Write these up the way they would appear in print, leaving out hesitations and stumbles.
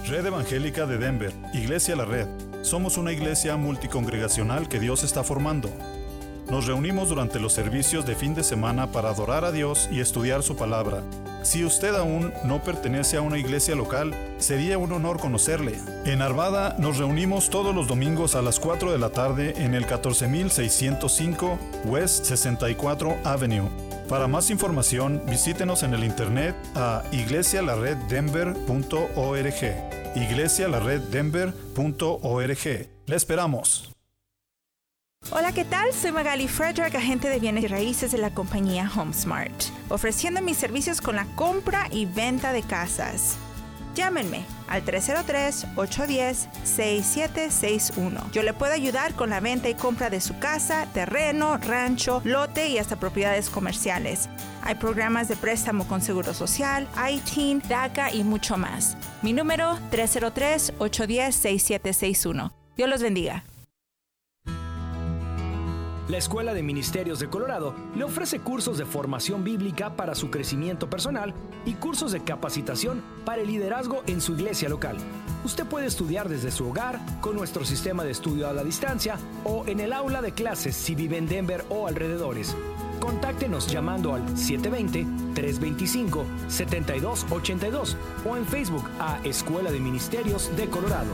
Red Evangélica de Denver, Iglesia La Red. Somos una iglesia multicongregacional que Dios está formando. Nos reunimos durante los servicios de fin de semana para adorar a Dios y estudiar su palabra. Si usted aún no pertenece a una iglesia local, sería un honor conocerle. En Arvada nos reunimos todos los domingos a las 4 de la tarde en el 14605 West 64 Avenue. Para más información, visítenos en el internet a iglesialareddenver.org. iglesialareddenver.org. ¡Le esperamos! Hola, ¿qué tal? Soy Magali Frederick, agente de bienes y raíces de la compañía HomeSmart, ofreciendo mis servicios con la compra y venta de casas. Llámenme al 303-810-6761. Yo le puedo ayudar con la venta y compra de su casa, terreno, rancho, lote y hasta propiedades comerciales. Hay programas de préstamo con Seguro Social, ITIN, DACA y mucho más. Mi número 303-810-6761. Dios los bendiga. La Escuela de Ministerios de Colorado le ofrece cursos de formación bíblica para su crecimiento personal y cursos de capacitación para el liderazgo en su iglesia local. Usted puede estudiar desde su hogar con nuestro sistema de estudio a la distancia o en el aula de clases si vive en Denver o alrededores. Contáctenos llamando al 720-325-7282 o en Facebook a Escuela de Ministerios de Colorado.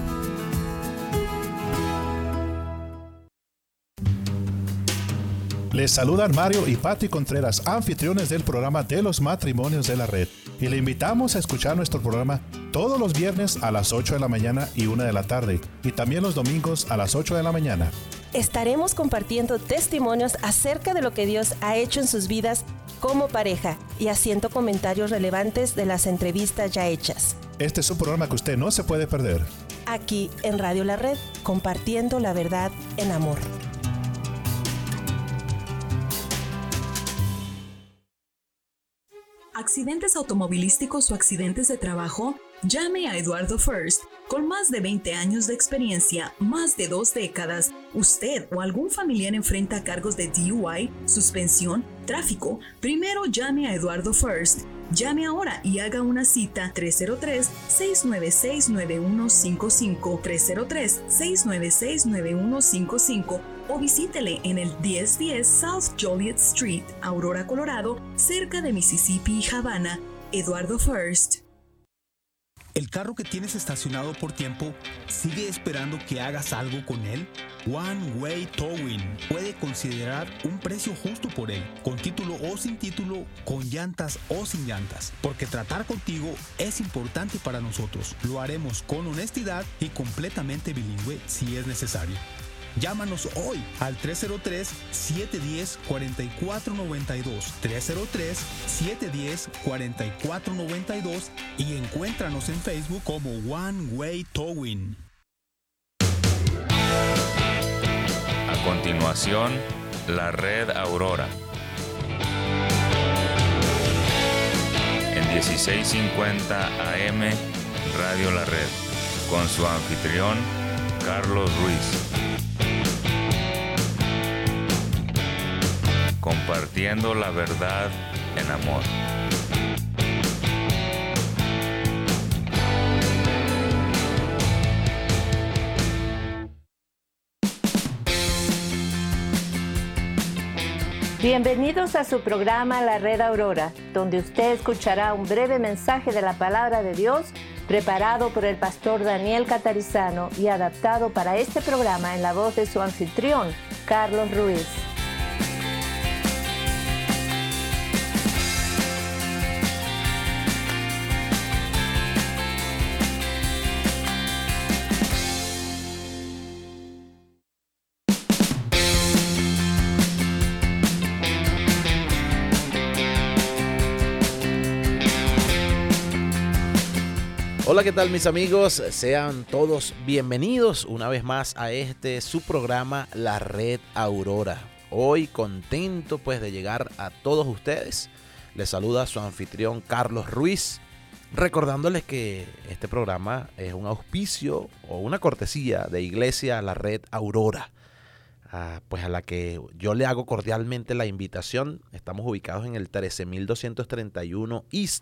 Les saludan Mario y Patti Contreras, anfitriones del programa de los matrimonios de la red. Y le invitamos a escuchar nuestro programa todos los viernes a las 8 de la mañana y 1 de la tarde. Y también los domingos a las 8 de la mañana. Estaremos compartiendo testimonios acerca de lo que Dios ha hecho en sus vidas como pareja y haciendo comentarios relevantes de las entrevistas ya hechas. Este es un programa que usted no se puede perder. Aquí en Radio La Red, compartiendo la verdad en amor. ¿Accidentes automovilísticos o accidentes de trabajo? Llame a Eduardo First. Con más de 20 años de experiencia, más de 2 décadas, usted o algún familiar enfrenta cargos de DUI, suspensión, tráfico. Primero llame a Eduardo First. Llame ahora y haga una cita 303-696-9155, 303-696-9155 o visítele en el 1010 South Joliet Street, Aurora, Colorado, cerca de Mississippi y Havana. Eduardo First. ¿El carro que tienes estacionado por tiempo sigue esperando que hagas algo con él? One Way Towing puede considerar un precio justo por él, con título o sin título, con llantas o sin llantas, porque tratar contigo es importante para nosotros. Lo haremos con honestidad y completamente bilingüe si es necesario. Llámanos hoy al 303-710-4492, 303-710-4492 y encuéntranos en Facebook como One Way Towing. A continuación, la Red Aurora. En 1650 AM, Radio La Red, con su anfitrión, Carlos Ruiz. Compartiendo la verdad en amor. Bienvenidos a su programa La Red Aurora, donde usted escuchará un breve mensaje de la palabra de Dios preparado por el pastor Daniel Catarizano y adaptado para este programa en la voz de su anfitrión, Carlos Ruiz. Hola, ¿qué tal mis amigos? Sean todos bienvenidos una vez más a su programa La Red Aurora. Hoy contento pues de llegar a todos ustedes. Les saluda su anfitrión Carlos Ruiz, recordándoles que este programa es un auspicio o una cortesía de Iglesia La Red Aurora, pues a la que yo le hago cordialmente la invitación. Estamos ubicados en el 13231 East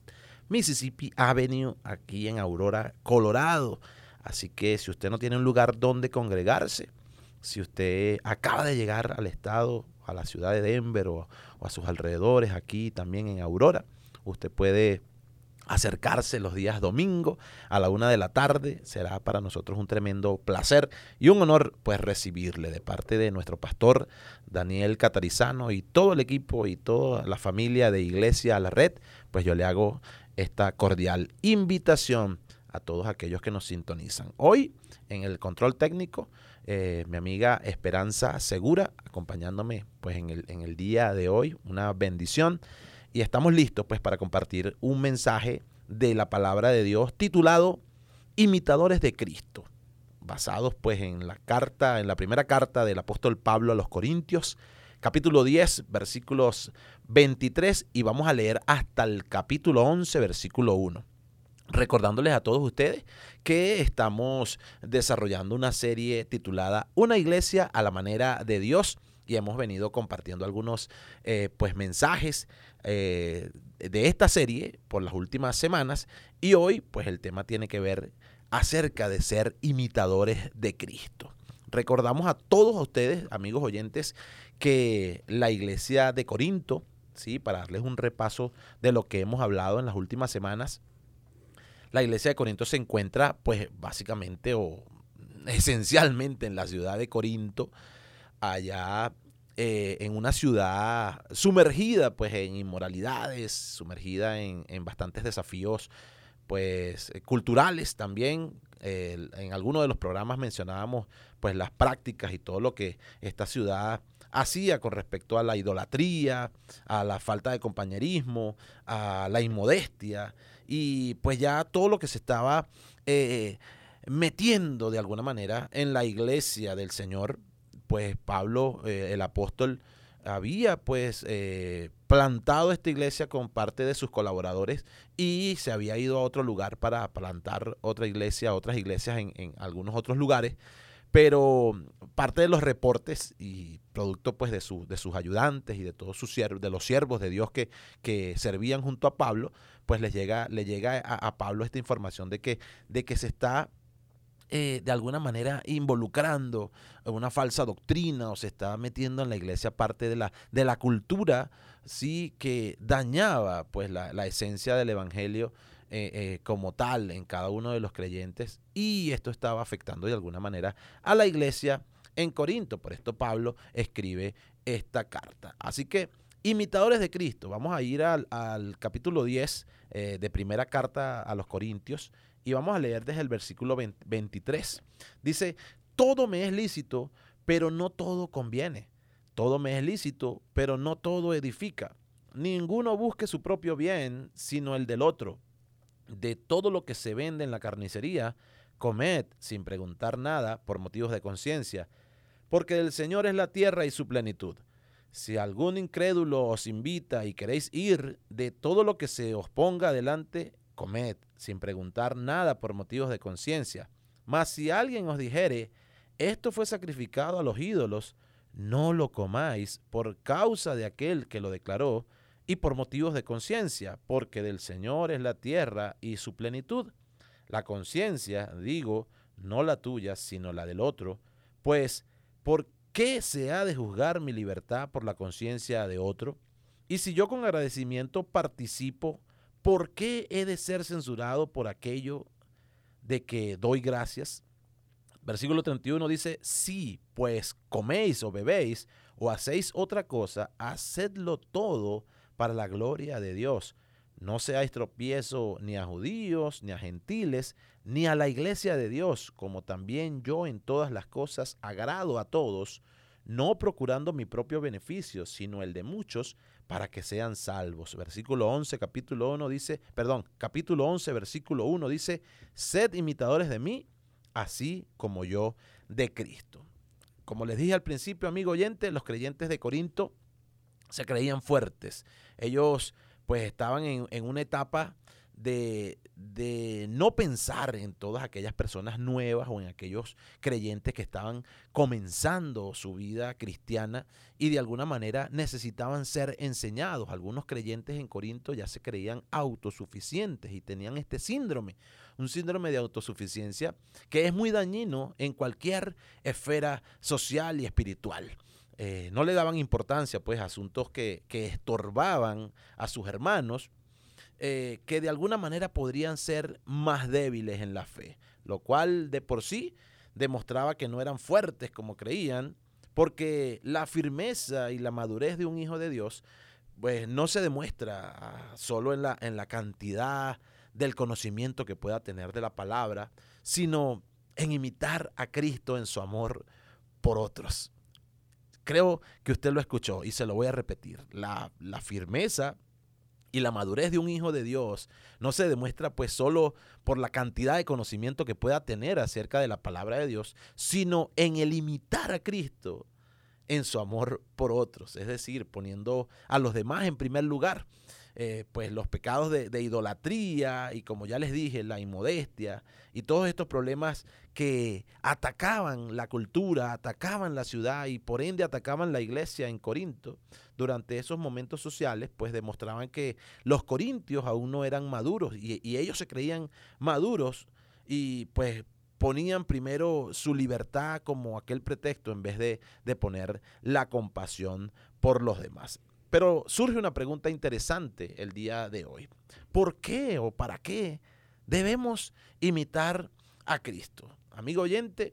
Mississippi Avenue, aquí en Aurora, Colorado. Así que si usted no tiene un lugar donde congregarse, si usted acaba de llegar al estado, a la ciudad de Denver o a sus alrededores, aquí también en Aurora, usted puede acercarse los días domingo a la 1 de la tarde. Será para nosotros un tremendo placer y un honor pues recibirle de parte de nuestro pastor Daniel Catarizano y todo el equipo y toda la familia de Iglesia La Red. Pues yo le hago esta cordial invitación a todos aquellos que nos sintonizan. Hoy en el control técnico, mi amiga Esperanza Segura, acompañándome pues en el día de hoy, una bendición. Y estamos listos pues para compartir un mensaje de la palabra de Dios titulado Imitadores de Cristo, basados pues en la primera carta del apóstol Pablo a los Corintios, capítulo 10, versículos 23, y vamos a leer hasta el capítulo 11, versículo 1. Recordándoles a todos ustedes que estamos desarrollando una serie titulada Una iglesia a la manera de Dios, y hemos venido compartiendo algunos pues mensajes de esta serie por las últimas semanas, y hoy pues el tema tiene que ver acerca de ser imitadores de Cristo. Recordamos a todos ustedes, amigos oyentes, que la iglesia de Corinto, ¿sí? Para darles un repaso de lo que hemos hablado en las últimas semanas, la iglesia de Corinto se encuentra pues básicamente o esencialmente en la ciudad de Corinto, allá en una ciudad sumergida pues en inmoralidades, sumergida en bastantes desafíos pues culturales también. En algunos de los programas mencionábamos pues las prácticas y todo lo que esta ciudad hacía con respecto a la idolatría, a la falta de compañerismo, a la inmodestia y pues ya todo lo que se estaba metiendo de alguna manera en la iglesia del Señor. Pues Pablo, el apóstol, había pues plantado esta iglesia con parte de sus colaboradores y se había ido a otro lugar para plantar otras iglesias en algunos otros lugares, pero parte de los reportes y producto pues de sus ayudantes y de todos sus siervos, de los siervos de Dios que servían junto a Pablo, pues le llega a Pablo esta información de que se está de alguna manera involucrando una falsa doctrina o se está metiendo en la iglesia parte de la cultura, sí, que dañaba pues la esencia del evangelio como tal en cada uno de los creyentes, y esto estaba afectando de alguna manera a la iglesia en Corinto. Por esto Pablo escribe esta carta. Así que imitadores de Cristo, vamos a ir al capítulo 10 de primera carta a los Corintios. Y vamos a leer desde el versículo 23. Dice, todo me es lícito, pero no todo conviene. Todo me es lícito, pero no todo edifica. Ninguno busque su propio bien, sino el del otro. De todo lo que se vende en la carnicería, comed sin preguntar nada por motivos de conciencia, porque del Señor es la tierra y su plenitud. Si algún incrédulo os invita y queréis ir, de todo lo que se os ponga delante, comed, sin preguntar nada por motivos de conciencia. Mas si alguien os dijere, esto fue sacrificado a los ídolos, no lo comáis por causa de aquel que lo declaró y por motivos de conciencia, porque del Señor es la tierra y su plenitud. La conciencia, digo, no la tuya, sino la del otro, pues, ¿por qué se ha de juzgar mi libertad por la conciencia de otro? Y si yo con agradecimiento participo, ¿por qué he de ser censurado por aquello de que doy gracias? Versículo 31 dice, si pues coméis o bebéis o hacéis otra cosa, hacedlo todo para la gloria de Dios. No seáis tropiezo ni a judíos, ni a gentiles, ni a la iglesia de Dios, como también yo en todas las cosas agrado a todos, no procurando mi propio beneficio, sino el de muchos, para que sean salvos. Capítulo 11, versículo 1 dice, sed imitadores de mí, así como yo de Cristo. Como les dije al principio, amigo oyente, los creyentes de Corinto se creían fuertes. Ellos pues estaban en una etapa de de no pensar en todas aquellas personas nuevas o en aquellos creyentes que estaban comenzando su vida cristiana y de alguna manera necesitaban ser enseñados. Algunos creyentes en Corinto ya se creían autosuficientes y tenían este síndrome, un síndrome de autosuficiencia que es muy dañino en cualquier esfera social y espiritual. No le daban importancia pues a asuntos que estorbaban a sus hermanos, que de alguna manera podrían ser más débiles en la fe, lo cual de por sí demostraba que no eran fuertes como creían, porque la firmeza y la madurez de un hijo de Dios pues no se demuestra solo en la cantidad del conocimiento que pueda tener de la palabra, sino en imitar a Cristo en su amor por otros. Creo que usted lo escuchó y se lo voy a repetir. La firmeza y la madurez de un hijo de Dios no se demuestra pues solo por la cantidad de conocimiento que pueda tener acerca de la palabra de Dios, sino en el imitar a Cristo en su amor por otros, es decir, poniendo a los demás en primer lugar. Pues los pecados de idolatría y, como ya les dije, la inmodestia y todos estos problemas que atacaban la cultura, atacaban la ciudad y por ende atacaban la iglesia en Corinto durante esos momentos sociales, pues demostraban que los corintios aún no eran maduros y ellos se creían maduros y pues ponían primero su libertad como aquel pretexto en vez de poner la compasión por los demás. Pero surge una pregunta interesante el día de hoy. ¿Por qué o para qué debemos imitar a Cristo? Amigo oyente,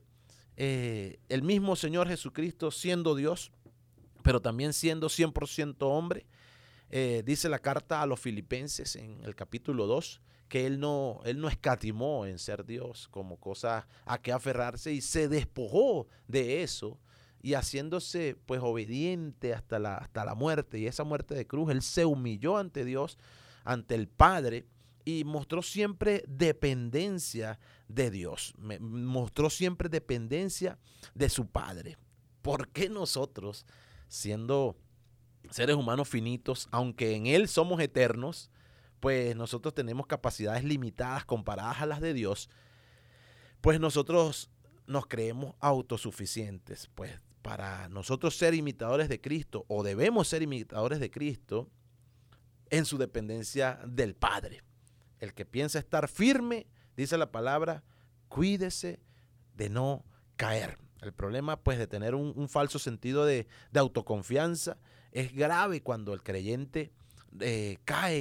el mismo Señor Jesucristo, siendo Dios, pero también siendo 100% hombre, dice la carta a los Filipenses en el capítulo 2, que él no escatimó en ser Dios como cosa a que aferrarse y se despojó de eso. Y haciéndose pues obediente hasta la muerte, y esa muerte de cruz, él se humilló ante Dios, ante el Padre, y mostró siempre dependencia de Dios, mostró siempre dependencia de su Padre. ¿Por qué nosotros, siendo seres humanos finitos, aunque en Él somos eternos, pues nosotros tenemos capacidades limitadas comparadas a las de Dios, pues nosotros nos creemos autosuficientes? Pues para nosotros ser imitadores de Cristo, o debemos ser imitadores de Cristo en su dependencia del Padre. El que piensa estar firme, dice la palabra, cuídese de no caer. El problema pues de tener un falso sentido de autoconfianza es grave cuando el creyente cae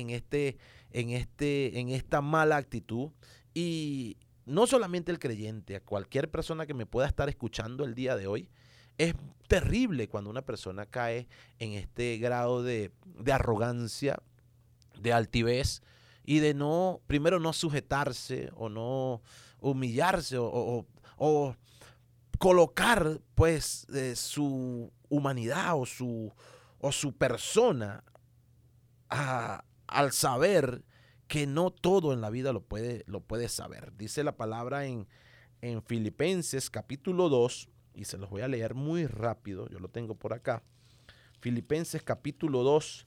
en esta mala actitud. Y no solamente el creyente, a cualquier persona que me pueda estar escuchando el día de hoy, es terrible cuando una persona cae en este grado de arrogancia, de altivez y de primero no sujetarse o no humillarse o colocar pues su humanidad o su persona al saber que no todo en la vida lo puede saber. Dice la palabra en Filipenses capítulo 2, y se los voy a leer muy rápido, yo lo tengo por acá. Filipenses capítulo 2,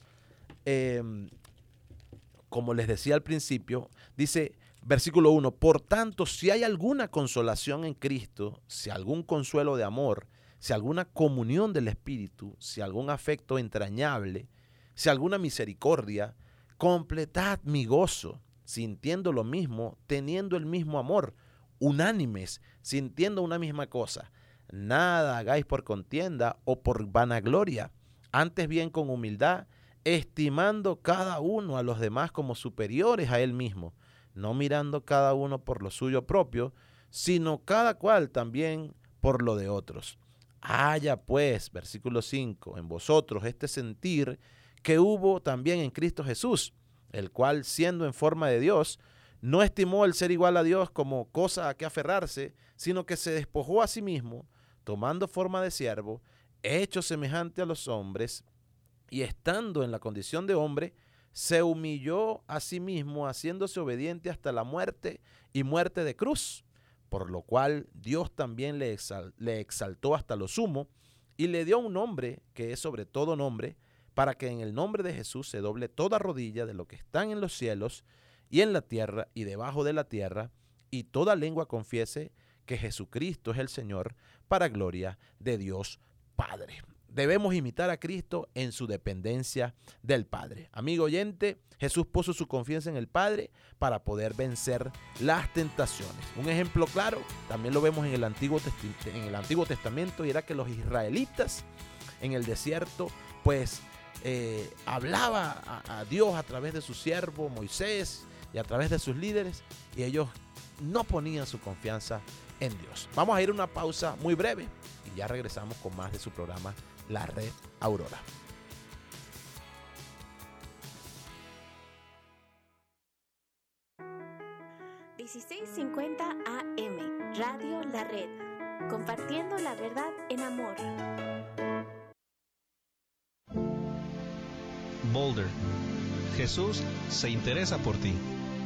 como les decía al principio, dice, versículo 1, por tanto, si hay alguna consolación en Cristo, si algún consuelo de amor, si alguna comunión del Espíritu, si algún afecto entrañable, si alguna misericordia, completad mi gozo, sintiendo lo mismo, teniendo el mismo amor, unánimes, sintiendo una misma cosa. Nada hagáis por contienda o por vanagloria, antes bien con humildad, estimando cada uno a los demás como superiores a él mismo, no mirando cada uno por lo suyo propio, sino cada cual también por lo de otros. Haya pues, versículo 5, en vosotros este sentir que hubo también en Cristo Jesús, el cual, siendo en forma de Dios, no estimó el ser igual a Dios como cosa a que aferrarse, sino que se despojó a sí mismo, tomando forma de siervo, hecho semejante a los hombres, y estando en la condición de hombre, se humilló a sí mismo, haciéndose obediente hasta la muerte y muerte de cruz, por lo cual Dios también le exaltó hasta lo sumo, y le dio un nombre que es sobre todo nombre, para que en el nombre de Jesús se doble toda rodilla de lo que están en los cielos y en la tierra y debajo de la tierra, y toda lengua confiese que Jesucristo es el Señor, para gloria de Dios Padre. Debemos imitar a Cristo en su dependencia del Padre. Amigo oyente, Jesús puso su confianza en el Padre para poder vencer las tentaciones. Un ejemplo claro, también lo vemos en el Antiguo Testamento, y era que los israelitas en el desierto, pues hablaba a Dios a través de su siervo Moisés y a través de sus líderes, y ellos no ponían su confianza en Dios. Vamos a ir a una pausa muy breve y ya regresamos con más de su programa La Red Aurora. $1650 AM, Radio La Red, compartiendo la verdad en amor. Boulder. Jesús se interesa por ti.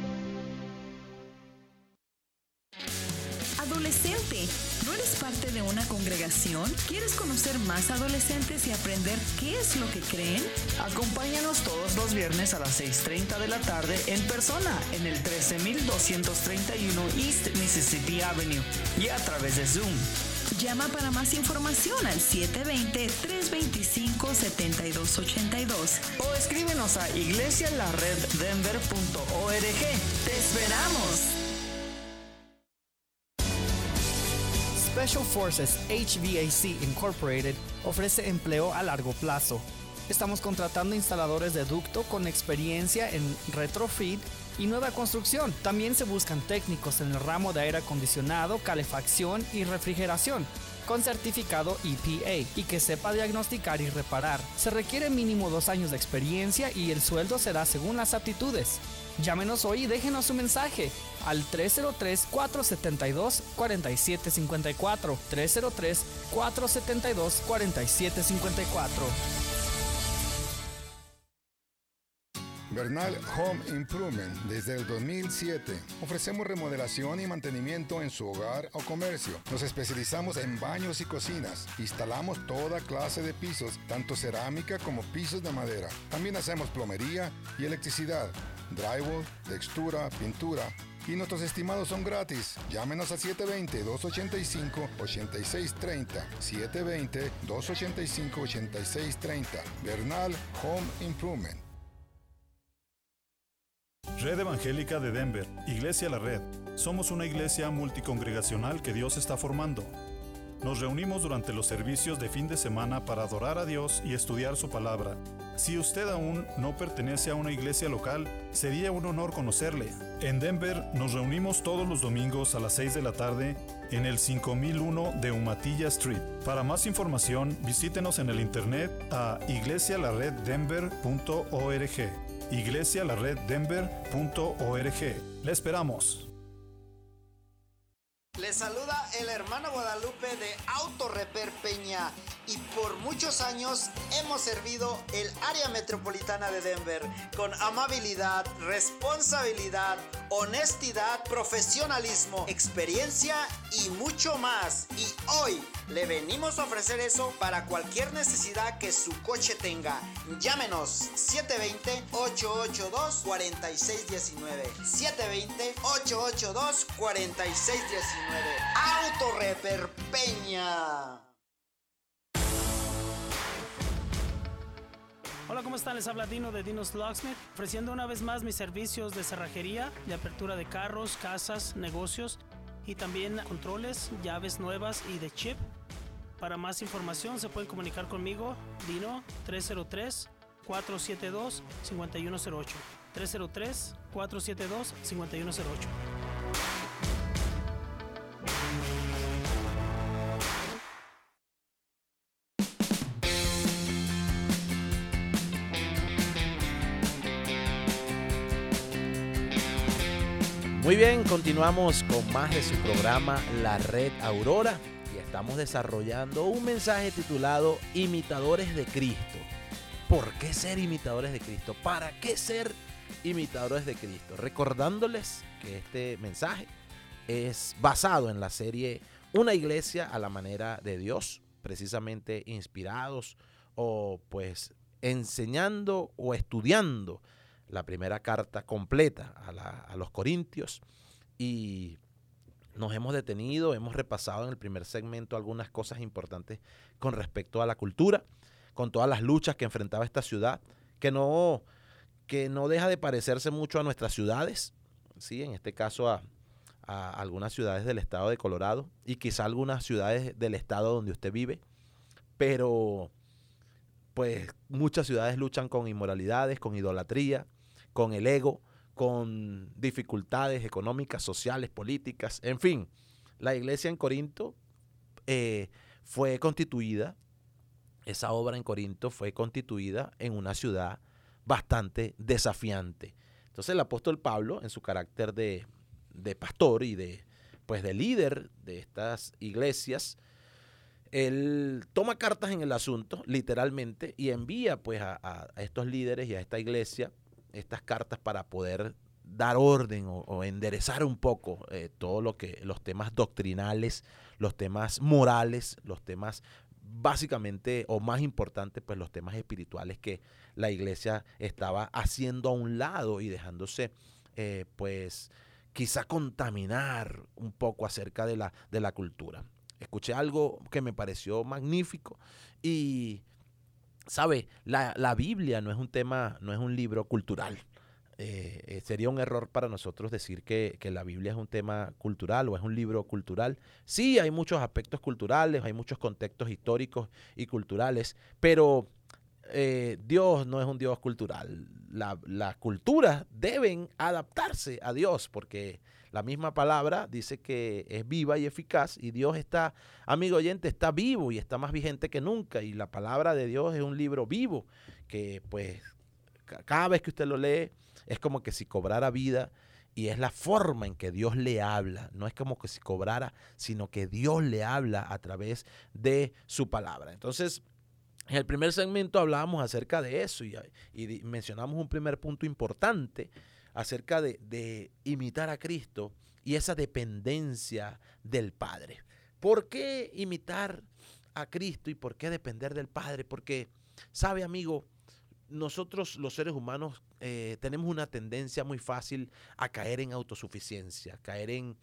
Adolescente, ¿no eres parte de una congregación? ¿Quieres conocer más adolescentes y aprender qué es lo que creen? Acompáñanos todos los viernes a las 6:30 de la tarde en persona en el 13231 East Mississippi Avenue y a través de Zoom. Llama para más información al 720-325-7282 o escríbenos a iglesialareddenver.org. ¡Te esperamos! Special Forces HVAC Incorporated ofrece empleo a largo plazo. Estamos contratando instaladores de ducto con experiencia en retrofit y nueva construcción. También se buscan técnicos en el ramo de aire acondicionado, calefacción y refrigeración, con certificado EPA y que sepa diagnosticar y reparar. Se requiere mínimo 2 años de experiencia y el sueldo será según las aptitudes. Llámenos hoy y déjenos su mensaje al 303-472-4754. 303-472-4754. Bernal Home Improvement. Desde el 2007 ofrecemos remodelación y mantenimiento en su hogar o comercio. Nos especializamos en baños y cocinas. Instalamos toda clase de pisos, tanto cerámica como pisos de madera. También hacemos plomería y electricidad, drywall, textura, pintura. Y nuestros estimados son gratis. Llámenos a 720-285-8630. 720-285-8630. Bernal Home Improvement. Red Evangélica de Denver, Iglesia La Red. Somos una iglesia multicongregacional que Dios está formando. Nos reunimos durante los servicios de fin de semana para adorar a Dios y estudiar su palabra. Si usted aún no pertenece a una iglesia local, sería un honor conocerle. En Denver nos reunimos todos los domingos a las 6 de la tarde en el 5001 de Umatilla Street. Para más información, visítenos en el internet a iglesialareddenver.org. iglesialareddenver.org. Le esperamos. Les saluda el hermano Guadalupe de Auto Repair Peña y por muchos años hemos servido el área metropolitana de Denver con amabilidad, responsabilidad, honestidad, profesionalismo, experiencia y mucho más. Y hoy le venimos a ofrecer eso para cualquier necesidad que su coche tenga. Llámenos 720-882-4619. 720-882-4619. Auto Repair Peña. Hola, ¿cómo están? Les habla Dino de Dino's Locksmith, ofreciendo una vez más mis servicios de cerrajería, de apertura de carros, casas, negocios y también controles, llaves nuevas y de chip. Para más información se pueden comunicar conmigo, Dino, 303-472-5108. 303-472-5108. Muy bien, continuamos con más de su programa La Red Aurora y estamos desarrollando un mensaje titulado Imitadores de Cristo. ¿Por qué ser imitadores de Cristo? ¿Para qué ser imitadores de Cristo? Recordándoles que este mensaje es basado en la serie Una iglesia a la manera de Dios, precisamente inspirados o pues enseñando o estudiando la primera carta completa a los Corintios, y nos hemos detenido, hemos repasado en el primer segmento algunas cosas importantes con respecto a la cultura, con todas las luchas que enfrentaba esta ciudad, que no deja de parecerse mucho a nuestras ciudades, ¿sí? En este caso a algunas ciudades del estado de Colorado y quizá algunas ciudades del estado donde usted vive, pero pues muchas ciudades luchan con inmoralidades, con idolatría, con el ego, con dificultades económicas, sociales, políticas, en fin. La iglesia en Corinto fue constituida, esa obra en Corinto fue constituida en una ciudad bastante desafiante. Entonces el apóstol Pablo, en su carácter de pastor y de líder de estas iglesias, él toma cartas en el asunto, literalmente, y envía pues a estos líderes y a esta iglesia estas cartas para poder dar orden o enderezar un poco todo los temas doctrinales, los temas morales, los temas básicamente o más importantes, pues los temas espirituales que la iglesia estaba haciendo a un lado y dejándose pues quizá contaminar un poco acerca de la cultura. Escuché algo que me pareció magnífico y, ¿sabe? La Biblia no es un libro cultural. Sería un error para nosotros decir que la Biblia es un tema cultural o es un libro cultural. Sí, hay muchos aspectos culturales, hay muchos contextos históricos y culturales, pero Dios no es un Dios cultural. Las culturas deben adaptarse a Dios porque la misma palabra dice que es viva y eficaz y Dios está, amigo oyente, está vivo y está más vigente que nunca, y la palabra de Dios es un libro vivo que pues cada vez que usted lo lee es como que si cobrara vida, y es la forma en que Dios le habla, no es como que si cobrara, sino que Dios le habla a través de su palabra. Entonces, en el primer segmento hablábamos acerca de eso y mencionamos un primer punto importante acerca de imitar a Cristo y esa dependencia del Padre. ¿Por qué imitar a Cristo y por qué depender del Padre? Porque, ¿sabe, amigo? Nosotros los seres humanos tenemos una tendencia muy fácil a caer en autosuficiencia, caer en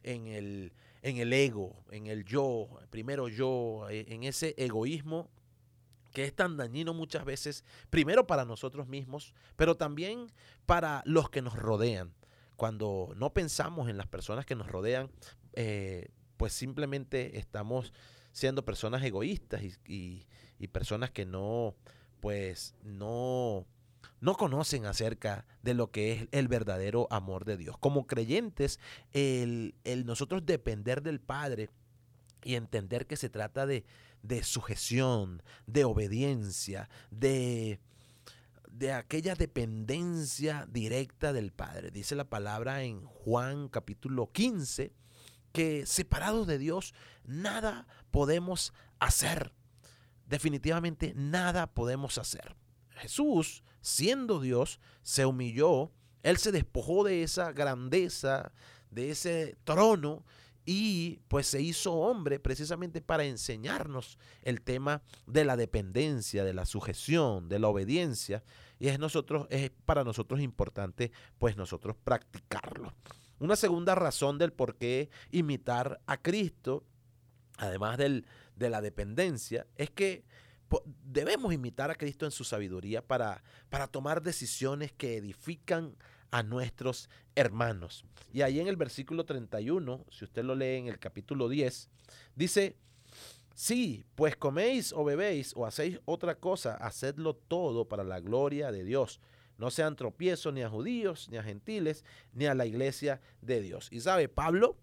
el ego, en el yo, primero yo, en ese egoísmo que es tan dañino muchas veces, primero para nosotros mismos, pero también para los que nos rodean. Cuando no pensamos en las personas que nos rodean, pues simplemente estamos siendo personas egoístas y personas que no conocen acerca de lo que es el verdadero amor de Dios. Como creyentes, el nosotros depender del Padre y entender que se trata de sujeción, de obediencia, de aquella dependencia directa del Padre. Dice la palabra en Juan capítulo 15 que separados de Dios nada podemos hacer. Definitivamente nada podemos hacer. Jesús, siendo Dios, se humilló, Él se despojó de esa grandeza, de ese trono, y pues se hizo hombre precisamente para enseñarnos el tema de la dependencia, de la sujeción, de la obediencia, y es para nosotros importante pues nosotros practicarlo. Una segunda razón del por qué imitar a Cristo, además de la dependencia, es que debemos imitar a Cristo en su sabiduría para tomar decisiones que edifican a nuestros hermanos. Y ahí en el versículo 31, si usted lo lee en el capítulo 10, dice: sí, pues coméis o bebéis o hacéis otra cosa, hacedlo todo para la gloria de Dios. No sean tropiezos ni a judíos, ni a gentiles, ni a la iglesia de Dios. Y sabe, Pablo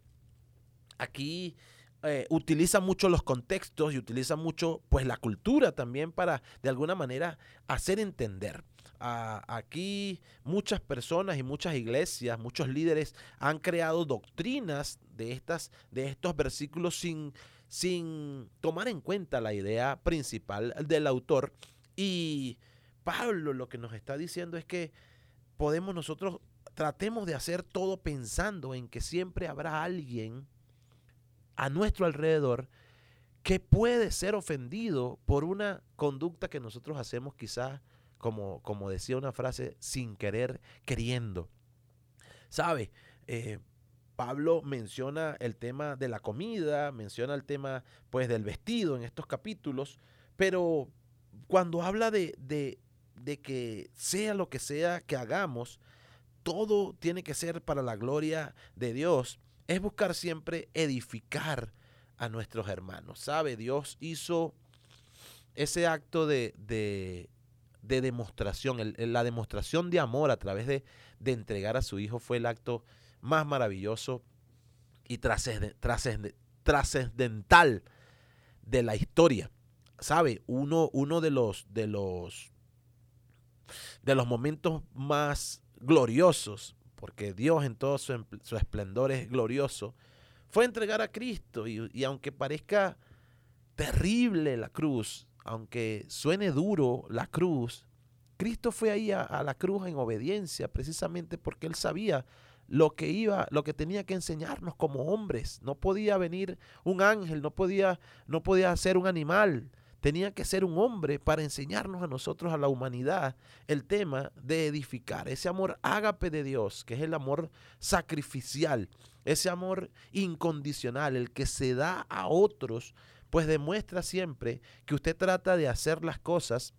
aquí utiliza mucho los contextos y utiliza mucho pues la cultura también para de alguna manera hacer entender. Aquí muchas personas y muchas iglesias, muchos líderes han creado doctrinas de estos versículos sin tomar en cuenta la idea principal del autor. Y Pablo lo que nos está diciendo es que nosotros tratemos de hacer todo pensando en que siempre habrá alguien a nuestro alrededor que puede ser ofendido por una conducta que nosotros hacemos quizás como decía una frase, sin querer, queriendo. ¿Sabe? Pablo menciona el tema de la comida, menciona el tema pues del vestido en estos capítulos, pero cuando habla de que sea lo que sea que hagamos, todo tiene que ser para la gloria de Dios, es buscar siempre edificar a nuestros hermanos. ¿Sabe? Dios hizo ese acto de demostración, la demostración de amor a través de entregar a su hijo fue el acto más maravilloso y trascendental de la historia. ¿Sabe? Uno de los momentos más gloriosos, porque Dios en todo su esplendor es glorioso, fue entregar a Cristo. Y aunque parezca terrible la cruz, aunque suene duro la cruz, Cristo fue ahí a la cruz en obediencia, precisamente porque Él sabía lo que tenía que enseñarnos como hombres. No podía venir un ángel, no podía ser un animal. Tenía que ser un hombre para enseñarnos a nosotros, a la humanidad, el tema de edificar. Ese amor ágape de Dios, que es el amor sacrificial, ese amor incondicional, el que se da a otros, pues demuestra siempre que usted trata de hacer las cosas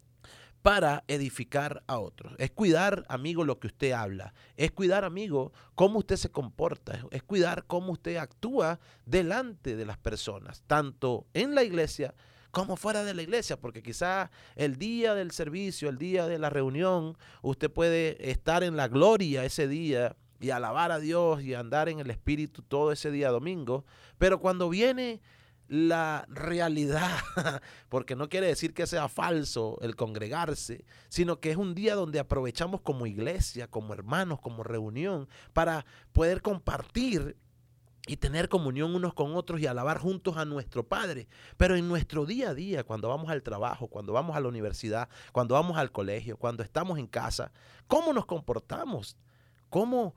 para edificar a otros. Es cuidar, amigo, lo que usted habla. Es cuidar, amigo, cómo usted se comporta. Es cuidar cómo usted actúa delante de las personas, tanto en la iglesia como fuera de la iglesia, porque quizá el día del servicio, el día de la reunión, usted puede estar en la gloria ese día y alabar a Dios y andar en el Espíritu todo ese día domingo, pero cuando viene la realidad, porque no quiere decir que sea falso el congregarse, sino que es un día donde aprovechamos como iglesia, como hermanos, como reunión, para poder compartir y tener comunión unos con otros y alabar juntos a nuestro Padre. Pero en nuestro día a día, cuando vamos al trabajo, cuando vamos a la universidad, cuando vamos al colegio, cuando estamos en casa, ¿cómo nos comportamos? ¿Cómo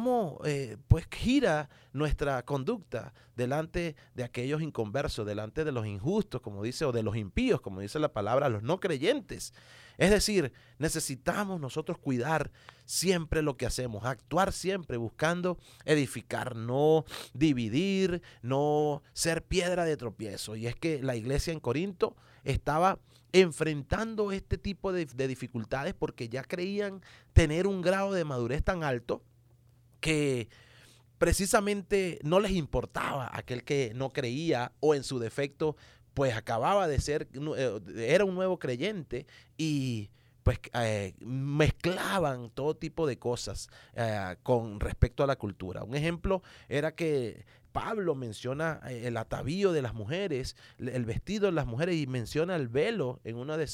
pues gira nuestra conducta delante de aquellos inconversos, delante de los injustos, como dice, o de los impíos, como dice la palabra, los no creyentes? Es decir, necesitamos nosotros cuidar siempre lo que hacemos, actuar siempre buscando edificar, no dividir, no ser piedra de tropiezo. Y es que la iglesia en Corinto estaba enfrentando este tipo de dificultades porque ya creían tener un grado de madurez tan alto que precisamente no les importaba aquel que no creía o en su defecto pues acababa de ser, era un nuevo creyente y pues mezclaban todo tipo de cosas con respecto a la cultura. Un ejemplo era que Pablo menciona el atavío de las mujeres, el vestido de las mujeres, y menciona el velo en uno de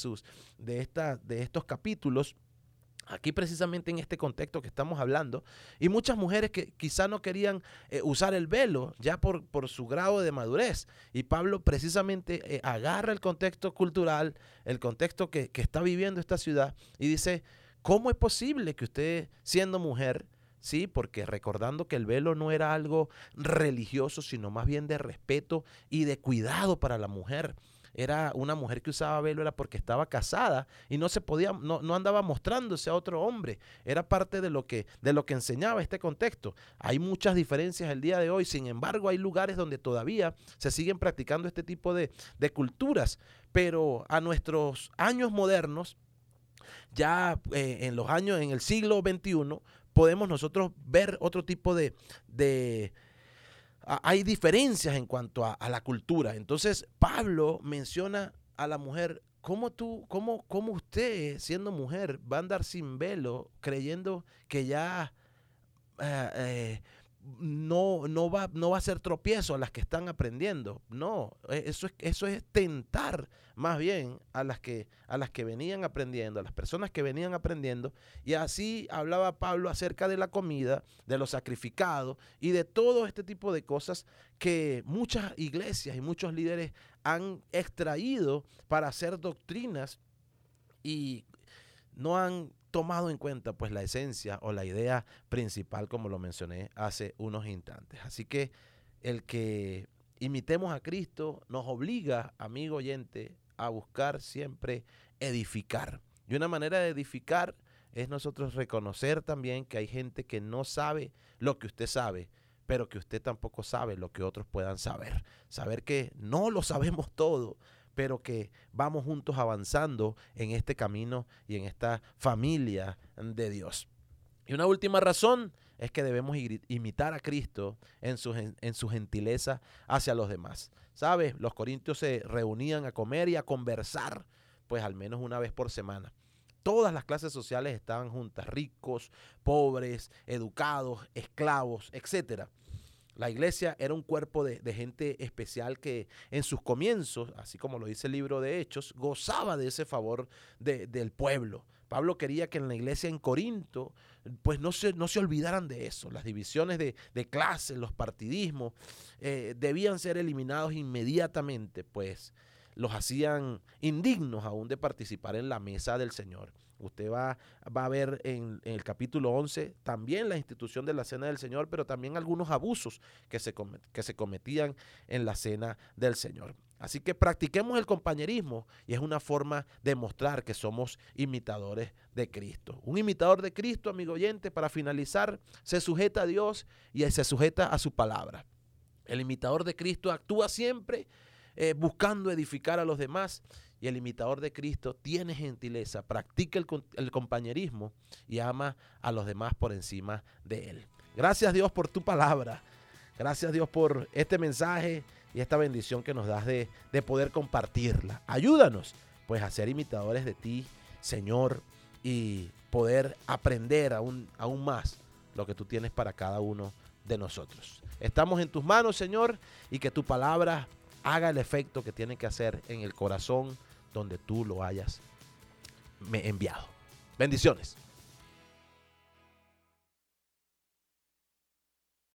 estos capítulos. Aquí precisamente en este contexto que estamos hablando, y muchas mujeres que quizá no querían usar el velo ya por su grado de madurez, y Pablo precisamente agarra el contexto cultural, el contexto que está viviendo esta ciudad, y dice, ¿cómo es posible que usted siendo mujer, sí, porque recordando que el velo no era algo religioso, sino más bien de respeto y de cuidado para la mujer? Era una mujer que usaba velo, era porque estaba casada y no se podía, no andaba mostrándose a otro hombre. Era parte de lo que enseñaba este contexto. Hay muchas diferencias el día de hoy, sin embargo, hay lugares donde todavía se siguen practicando este tipo de culturas. Pero a nuestros años modernos, ya en el siglo XXI, podemos nosotros ver otro tipo hay diferencias en cuanto a la cultura. Entonces, Pablo menciona a la mujer, ¿cómo usted, siendo mujer, va a andar sin velo creyendo que ya no va a ser tropiezo a las que están aprendiendo? No, eso es tentar más bien a las que venían aprendiendo, a las personas que venían aprendiendo. Y así hablaba Pablo acerca de la comida, de lo sacrificado y de todo este tipo de cosas que muchas iglesias y muchos líderes han extraído para hacer doctrinas y no han tomado en cuenta pues la esencia o la idea principal, como lo mencioné hace unos instantes. Así que el que imitemos a Cristo nos obliga, amigo oyente, a buscar siempre edificar. Y una manera de edificar es nosotros reconocer también que hay gente que no sabe lo que usted sabe, pero que usted tampoco sabe lo que otros puedan saber. Saber que no lo sabemos todo, pero que vamos juntos avanzando en este camino y en esta familia de Dios. Y una última razón es que debemos imitar a Cristo en su gentileza hacia los demás. ¿Sabe? Los corintios se reunían a comer y a conversar, pues al menos una vez por semana. Todas las clases sociales estaban juntas, ricos, pobres, educados, esclavos, etc. La iglesia era un cuerpo de gente especial que en sus comienzos, así como lo dice el libro de Hechos, gozaba de ese favor del pueblo. Pablo quería que en la iglesia en Corinto pues no se olvidaran de eso. Las divisiones de clases, los partidismos debían ser eliminados inmediatamente, pues los hacían indignos aún de participar en la mesa del Señor. Usted va a ver en el capítulo 11 también la institución de la cena del Señor, pero también algunos abusos que se cometían en la cena del Señor. Así que practiquemos el compañerismo y es una forma de mostrar que somos imitadores de Cristo. Un imitador de Cristo, amigo oyente, para finalizar, se sujeta a Dios y se sujeta a su palabra. El imitador de Cristo actúa siempre buscando edificar a los demás, y el imitador de Cristo tiene gentileza, practica el compañerismo y ama a los demás por encima de él. Gracias, Dios, por tu palabra. Gracias, Dios, por este mensaje y esta bendición que nos das de poder compartirla. Ayúdanos pues a ser imitadores de ti, Señor, y poder aprender aún más lo que tú tienes para cada uno de nosotros. Estamos en tus manos, Señor, y que tu palabra haga el efecto que tiene que hacer en el corazón donde tú lo hayas enviado. Bendiciones.